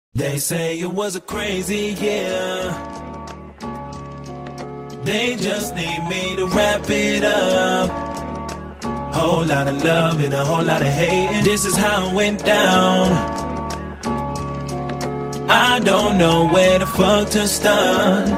They say it was a crazy year. They just need me to wrap it up. Whole lot of love and a whole lot of hate, and this is how it went down. I don't know where the fuck to start.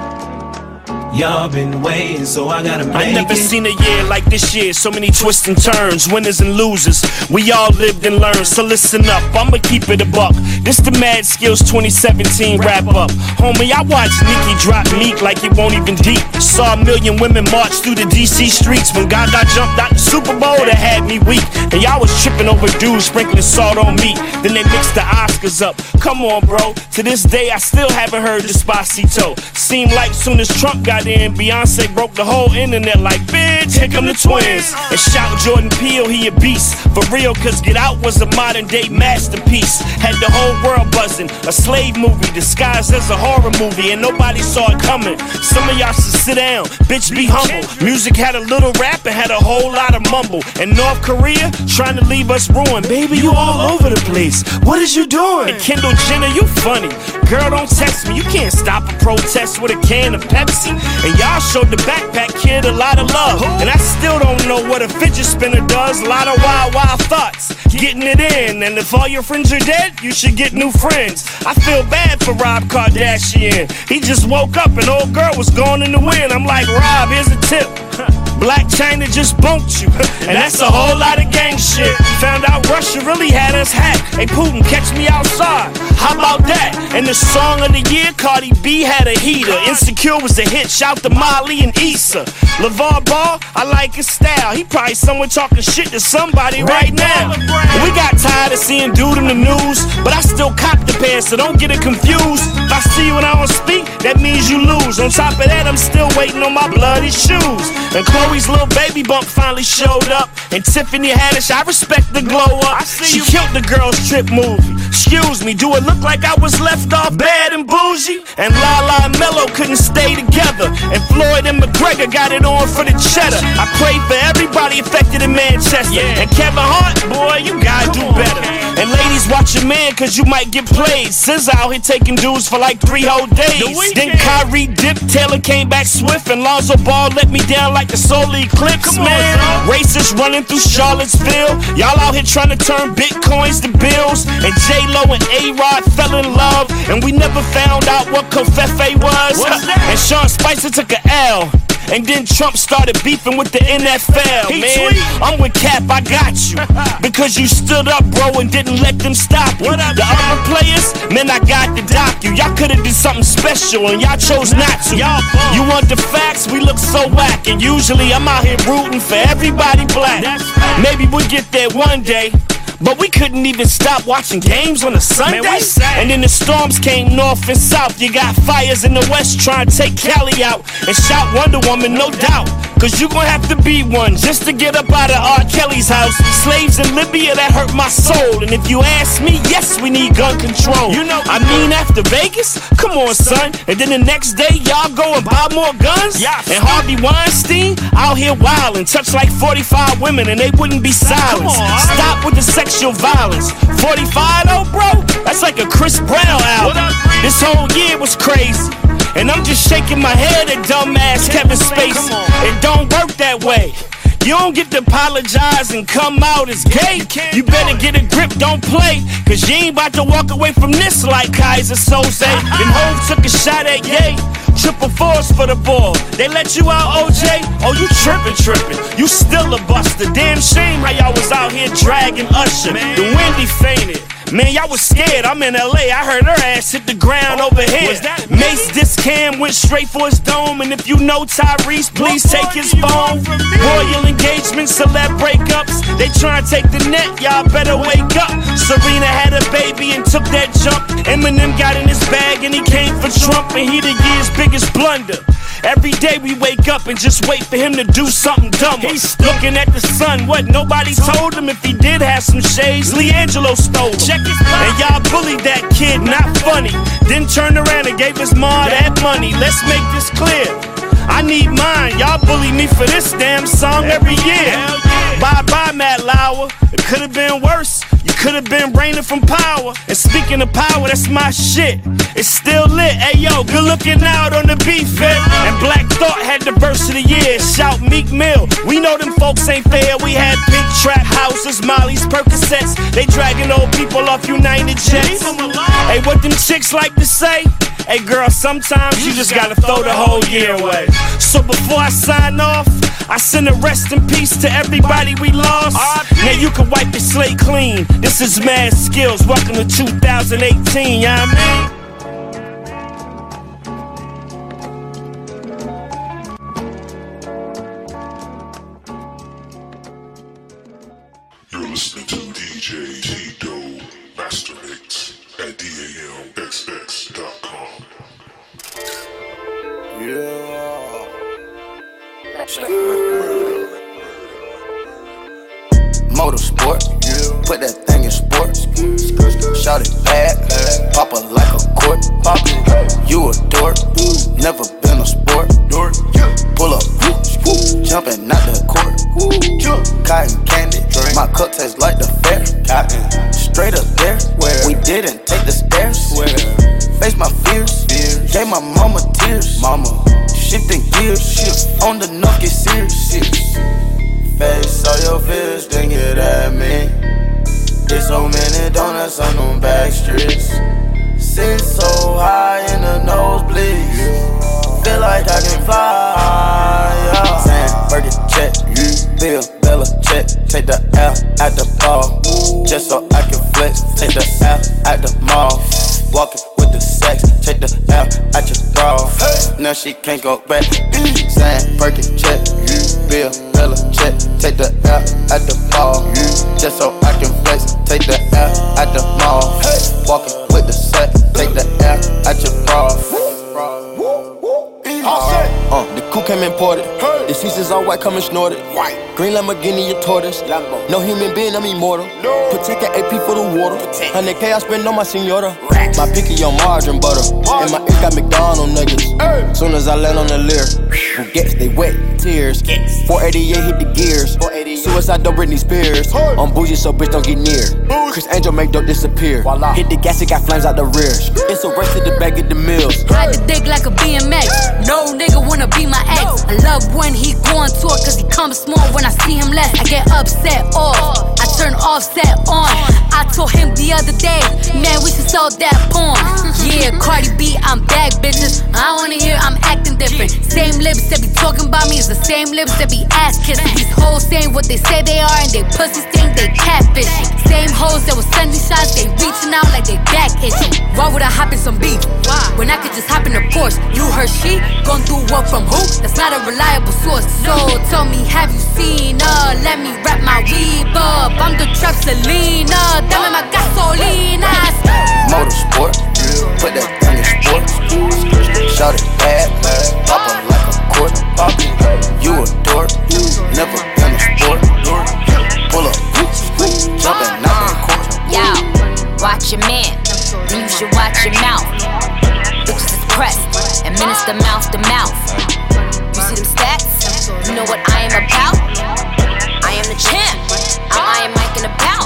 Y'all been waiting, so I gotta make it. I never seen a year like this year. So many twists and turns, winners and losers. We all lived and learned, so listen up, I'ma keep it a buck. This the Mad Skills 2017 wrap up. Homie, I watched Nicki drop Meek like it won't even deep. Saw a million women march through the DC streets. When Gaga jumped out the Super Bowl, that had me weak. And y'all was tripping over dudes sprinkling salt on meat. Then they mixed the Oscars up. Come on, bro. To this day, I still haven't heard Despacito. Seemed like soon as Trump got in, Beyonce broke the whole internet like, bitch, here come the twins. And shout Jordan Peele, he a beast. For real, cause Get Out was a modern day masterpiece. Had the whole world buzzing. A slave movie disguised as a horror movie, and nobody saw it coming. Some of y'all should sit down, bitch, be humble. Music had a little rap and had a whole lot of mumble. And North Korea trying to leave us ruined. Baby, you all over the place. What is you doing? And Kendall Jenner, you funny. Girl, don't text me. You can't stop a protest with a can of Pepsi. And y'all showed the backpack kid a lot of love. And I still don't know what a fidget spinner does. A lot of wild, wild thoughts, getting it in. And if all your friends are dead, you should get new friends. I feel bad for Rob Kardashian. He just woke up and old girl was going in the wind. I'm like, Rob, here's a tip. Black China just bumped you, and that's a whole lot of gang shit. Found out Russia really had us hacked. Hey Putin, catch me outside. How about that? And the song of the year, Cardi B had a heater. Insecure was a hit, shout to Molly and Issa. LeVar Ball, I like his style. He probably somewhere talking shit to somebody right now. We got tired of seeing dude in the news, but I still cop the pair, so don't get it confused. If I see you and I don't speak, that means you lose. On top of that, I'm still waiting on my bloody shoes. And Chloe's little baby bump finally showed up. And Tiffany Haddish, I respect the glow up. She killed the girls trip movie. Excuse me, do it look like I was left off bad and bougie? And Lala and Mello couldn't stay together. And Floyd and McGregor got it on for the cheddar. I pray for everybody affected in Manchester. And Kevin Hart, boy, you gotta do better. And ladies, watch your man, cause you might get played. SZA out here taking dudes for like 3 whole days. Then Kyrie dipped, Taylor came back swift, and Lonzo Ball let me down like the solar eclipse, man. Racists running through Charlottesville. Y'all out here trying to turn bitcoins to bills. And J-Lo and A-Rod fell in love, and we never found out what Covfefe was. And Sean Spicer took a L. And then Trump started beefing with the NFL, man. I'm with Cap, I got you. Because you stood up, bro, and didn't let them stop you. The other players, man, I got to dock you. Y'all could've did something special, and y'all chose not to. You want the facts? We look so whack. And usually I'm out here rooting for everybody black. Maybe we'll get there one day. But we couldn't even stop watching games on a Sunday. Man, and then the storms came north and south. You got fires in the west trying to take Cali out. And shout Wonder Woman, no doubt. Cause you gon' have to be one just to get up out of R. Kelly's house. Slaves in Libya, that hurt my soul. And if you ask me, yes, we need gun control. You know, I mean, after Vegas? Come on, son. And then the next day, y'all go and buy more guns? And Harvey Weinstein out here wildin', touch like 45 women and they wouldn't be silenced. Stop with the sexual violence. 45 though, bro? That's like a Chris Brown album. This whole year was crazy. And I'm just shaking my head at dumbass Kevin Spacey. It don't work that way. You don't get to apologize and come out as gay. You better get a grip, don't play. Cause you ain't about to walk away from this like Kaiser Soze. Then Hov took a shot at Ye. Triple fours for the ball. They let you out, OJ? Oh, you trippin'. You still a buster. Damn shame how y'all was out here dragging Usher. The Wendy fainted. Man, y'all was scared. I'm in LA. I heard her ass hit the ground over here. Mace this Cam went straight for his dome. And if you know Tyrese, please take his phone. Royal engagements, celeb breakups. They tryna take the net, y'all better wake up. Serena had a baby and took that jump. Eminem got in his bag and he came for Trump. And he the year's biggest blunder. Every day we wake up and just wait for him to do something dumber. He's looking at the sun, what, nobody told him if he did have some shades? Leangelo stole them. And y'all bullied that kid, not funny. Then turned around and gave his ma that money. Let's make this clear. I need mine. Y'all bully me for this damn song every year. Bye-bye, Matt Lauer. It could've been worse. You could've been reigning from power. And speaking of power, that's my shit. It's still lit. Hey, yo, good looking out on the beat fit. And Black Thought had the verse of the year. Shout Meek Mill. We know them folks ain't fair. We had pink trap houses, Molly's, Percocets. They dragging old people off United Jets. Hey, what them chicks like to say? Hey, girl, sometimes you just gotta throw the whole year away. So before I sign off, I send a rest in peace to everybody we lost. Now you can wipe your slate clean. This is Mad Skills. Welcome to 2018, you know what I mean? You're listening to DJ T-Do Master Mix at DAMXX.com. Yeah. Motorsport, put that thing in sports. Shout it bad, pop it like a court. You a dork, never been a sport. Pull up, jumping out the court. Cotton candy, my cup tastes like the fair. Straight up there, we didn't take the stairs. Face my fears, gave my mama tears. Shifting gears, on the knock get serious. Face all your fears, then get at me. There's so many donuts on them back streets. Sit so high in the nosebleeds. Feel like I can fly, yeah. Sandberg check, Bill Bella check. Take the L at the ball, just so I can flex. Take the L at the mall, walking with the sex. Take the L at your bra, now she can't go back. Sandberg check, Bill Bella check. Take the L at the ball, just so I can flex. Take the L at the mall, walking with the sex. Take the L at your bra. The coupe came imported. The seasons all white, coming snorted. Green Lamborghini, your tortoise. No human being, I'm immortal. Protect an AP for the water. 100K I spend on my senora. My picky on margarine butter. And my ink got McDonald's nuggets. Soon as I land on the Lear, Bugatti, they wet, tears. 488 hit the gears. Suicide, don't Britney Spears. I'm bougie, so bitch don't get near. Chris Angel make dope disappear. Hit the gas, it got flames out the rear. It's a race to the bag of the mills. Ride the dick like a BMX. No nigga wanna be my ex. I love when he go on tour, cause he comes small when I see him less. I get upset off, I turn Offset on. I told him the other day, man, we should sell that porn. Yeah, Cardi B, I'm back, bitches. I wanna hear I'm acting different. Same lips that be talking about me is the same lips that be ass kissing. These hoes saying what they say they are and they pussies think they catfishing. Same hoes that was sending shots, they reaching out like they back itching. Why would I hop in some beef? When I could just hop in a Porsche? You heard she gon' do what from who? That's not a reliable source. So tell me, have you seen her? Let me wrap my weave up. I'm the trap Selena. Dame my gasolina. Motorsport, put that thing in sports. Shout it bad, pop it like a court. You a dork, never been a sport. Pull up, jumping out the court. Yo, watch your man, then you should watch your mouth. Bitches is pressed, administer mouth to mouth. You see them stats? You know what I am about? I am the champ. I'm Iron Mike in the bout.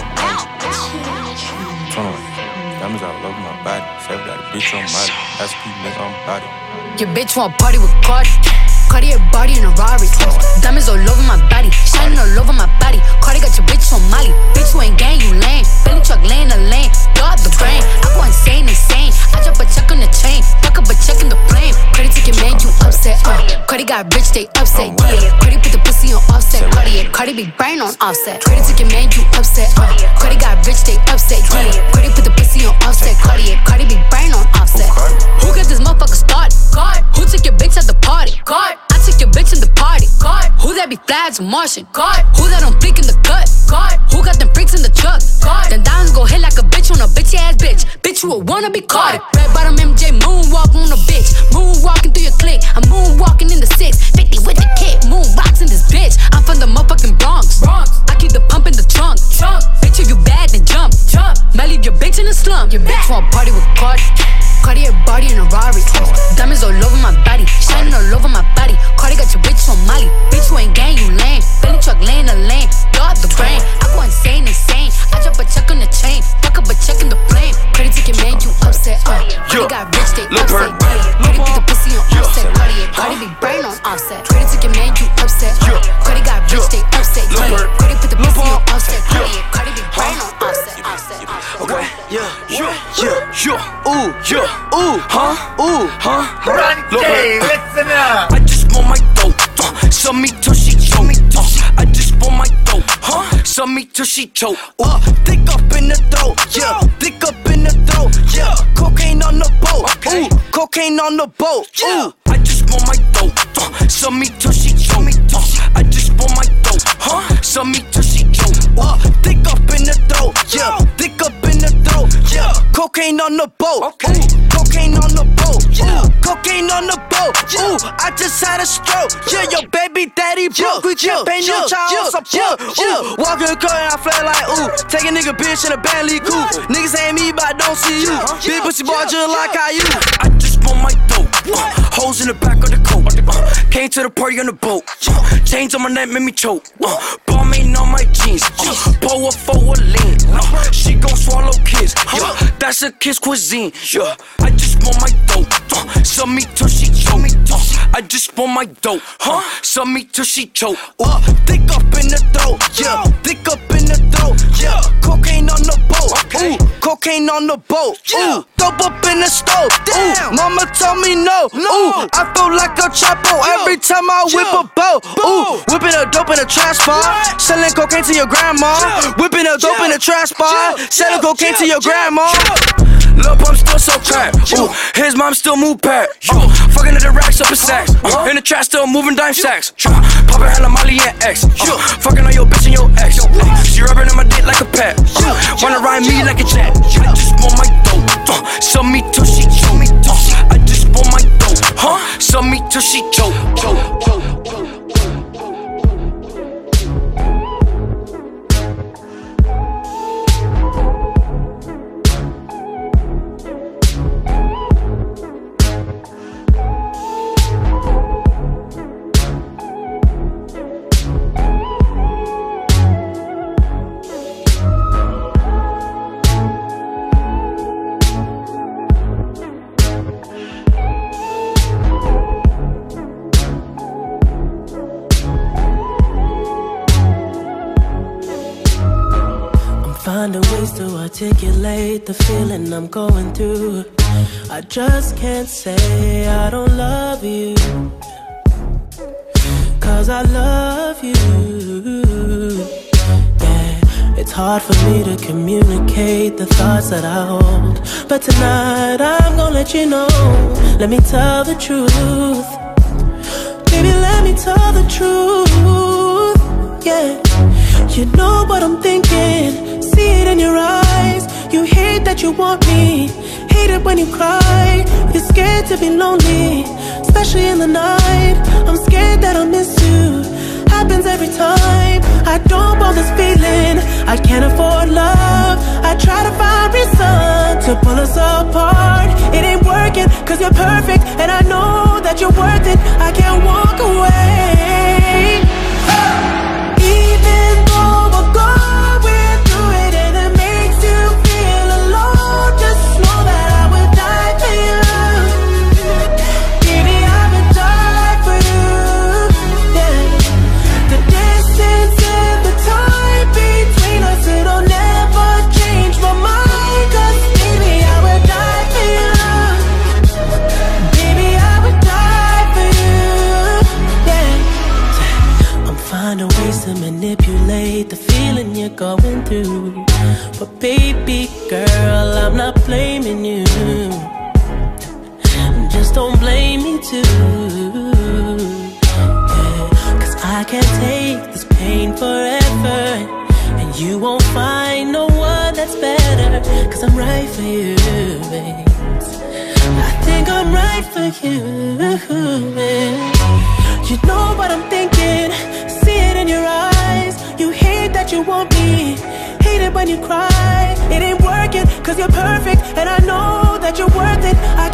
Diamonds all over my body. Save that bitch on my SP nigga on body. Your bitch want party with Cardi. Cardi a body in a Rari. Diamonds all over my body, shining all over my body. Cardi got your bitch on Molly. Bitch, you ain't gang, you lame. Billy truck laying the lane. Blow up the brain. I go insane. I drop a check on the chain. Fuck up a check in the flame. Cardi took your man, you upset. Cardi got rich, they upset. Yeah. Cardi put the pussy on Offset. Cardi be brain on Offset. Cardi took your man, you upset. Cardi got rich, they upset. Yeah. Cardi put the pussy on Offset. Cardi be brain on Offset. Who got this motherfucker started? God. Who took your bitch at the party? God. I took your bitch in the party. God. Who that be flags and Martian? God. Who that don't flick in the gut? God. Who got them freaks in the truck? God. Then diamonds go hit like a bitch on a bitch ass bitch. Bitch, you a wanna be caught. Red bottom MJ moonwalk on a bitch. Moonwalking through your clique. I'm moonwalking in the 650 with the kid. Moonboxing this bitch. I'm from the motherfucking Bronx. I keep the pump in the trunk. Bitch, if you bad, then jump. Might leave your bitch in the slump. Your bitch want party with Cardi. Cartier body in a Rari. Diamonds all over my body, shining all over my body. Cardi got your bitch on Molly. Bitch, you ain't gang, you lame. Belly truck laying the lane. You're the brain. I go insane. I drop a check on the chain. Fuck up a check in the flame. Credit ticket, man, you upset. Cardi got rich, they upset. Cardi put the pussy on offset. Cardi be brain on offset. Credit ticket, man, you upset. Cardi got rich, they upset. Cardi put the pussy on offset. Cardi be brain on offset. Okay, listen up. I just want my dope, suck me till she choke. I just want my dope, suck me till she choke. Thick up in the throat, yeah. Thick up in the throat, yeah. Cocaine on the boat, cocaine on the boat. I just want my dope, suck me till she choke. I just want my dope, suck me till she choke. Thick up in the throat, yeah. Thick up in the throat, yeah. Cocaine on the boat, cocaine on the boat, cocaine on the boat. I just had a stroke, yeah. Your baby daddy broke, we can't pay no child support. Walking the car and I feel like take a nigga bitch in a Bentley coupe. Niggas ain't me, but I don't see you. Big pussy boy just like how you. I just want my dope, hoes in the back of the coat. Came to the party on the boat, chains on my neck made me choke. Bombing on my jeans, pour a for a lean. She gon' swallow kids, that's a kiss cuisine. I just want my dope, suck me till she choke. I just want my dope, suck me till she choke. Thick up in the throat, yeah. Thick up in the throat, yeah. Cocaine on the boat, cocaine on the boat. Dope up in the stove, mama told me no. I feel like a chapo every time I whip a boat. Whipping a dope in a trash spot, selling cocaine to your grandma. Whipping a dope in a trash spot, selling cocaine to your grandma. Lil' pump still so crap. His mom still move back. Fucking at the racks up in sacks. In the trash still moving dime sacks. Poppin' hella Molly and X. Fucking on your bitch and your ex. She rubbing on my dick like a pet. Wanna ride me like a jet. I just want my dope. Suck me till she choke. I just want my dope. Suck me till she choke. Finding ways to articulate the feeling I'm going through. I just can't say I don't love you, 'cause I love you. Yeah, it's hard for me to communicate the thoughts that I hold, but tonight I'm gonna let you know. Let me tell the truth. Baby, let me tell the truth. Yeah, you know what I'm thinking. See it in your eyes. You hate that you want me, hate it when you cry. You're scared to be lonely, especially in the night. I'm scared that I'll miss you. Happens every time. I don't want this feeling. I can't afford love. I try to find reason to pull us apart. It ain't working, 'cause you're perfect, and I know that you're worth it. I can't walk away. Even though we're going through it and it makes you feel alone, just know that I would die for you. Baby, I would die for you. Yeah. The distance and the time between us, it'll never change my mind. 'Cause baby, I would die for you. Baby, I would die for you. Yeah. I'm finding ways to manipulate the feeling you're going through, but baby girl, I'm not blaming you. Just don't blame me too. Yeah, 'cause I can't take this pain forever, and you won't find no one that's better. 'Cause I'm right for you, babe. I think I'm right for you, man. You know what I'm thinking. See it in your eyes. You hate that you want me, hate it when you cry. It ain't working, 'cause you're perfect, and I know that you're worth it. I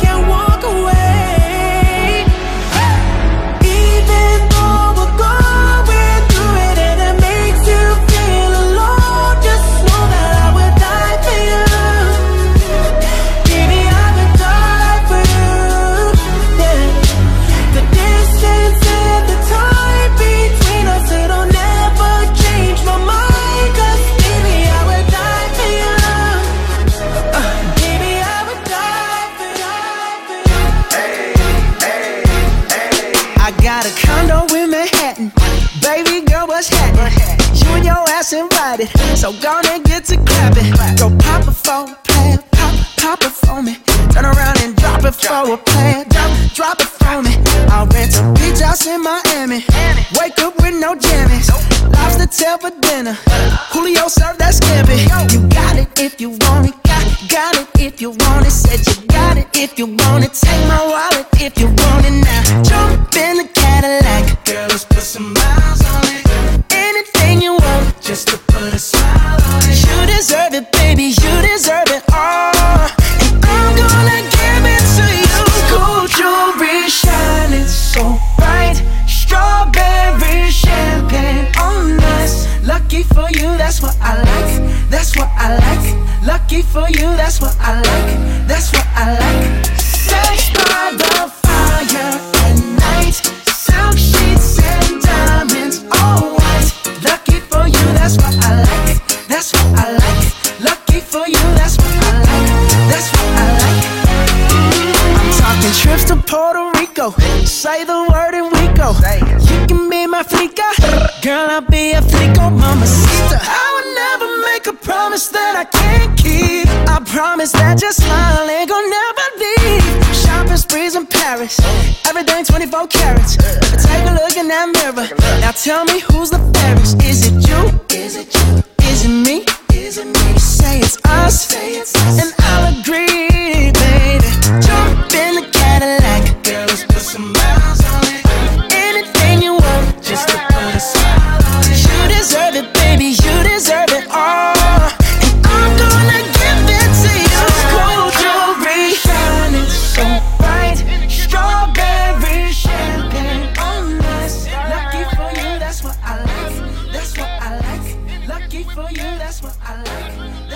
it. So gonna get to clapping. Go pop it for a player, pop it for me. Turn around and drop it for a player, drop it for me. I'll rent a beach house in Miami. Wake up with no jammies. Lobster tail for dinner. Julio served that scampi. You got it if you want it. Got it if you want it. Said you got it if you want it. Take my wallet if you want it now. Jump in the Cadillac. Girl, let's put some miles on it. Anything you want, just to put a smile on it. You deserve it, baby. You deserve it all. And I'm gonna give it to you. Gold jewelry shining so bright. Strawberry champagne on us. Lucky for you, that's what I like. That's what I like. Lucky for you, that's what I like. That's what I like. Sex by the fire at night. Silk sheets and diamonds, all white. Lucky for you, that's what I like. That's what I like. Lucky for you, that's what I like. That's what I like. I'm talking trips to Puerto Rico. Say the word and we go. You can be my flica. Girl, I'll be a flico, mamacita. I would never make a promise that I can't keep. I promise that your smile ain't gon' never leave. Shopping sprees in Paris. Everything 24 carats. Take a look in that mirror. Now tell me who's the fairest. Is it you? Is it you? Is it me? Is it me? Say it's us. And I'll agree, baby. Jump in the Cadillac. Girl, let's put some miles on it. Anything you want, just to put a smile on it. You deserve it, baby. You deserve it all. And I'm gonna give it to you. Gold jewelry shining so bright. Strawberry champagne on us. Lucky for you, that's what I like. That's what I like. Lucky for you, that's what I like.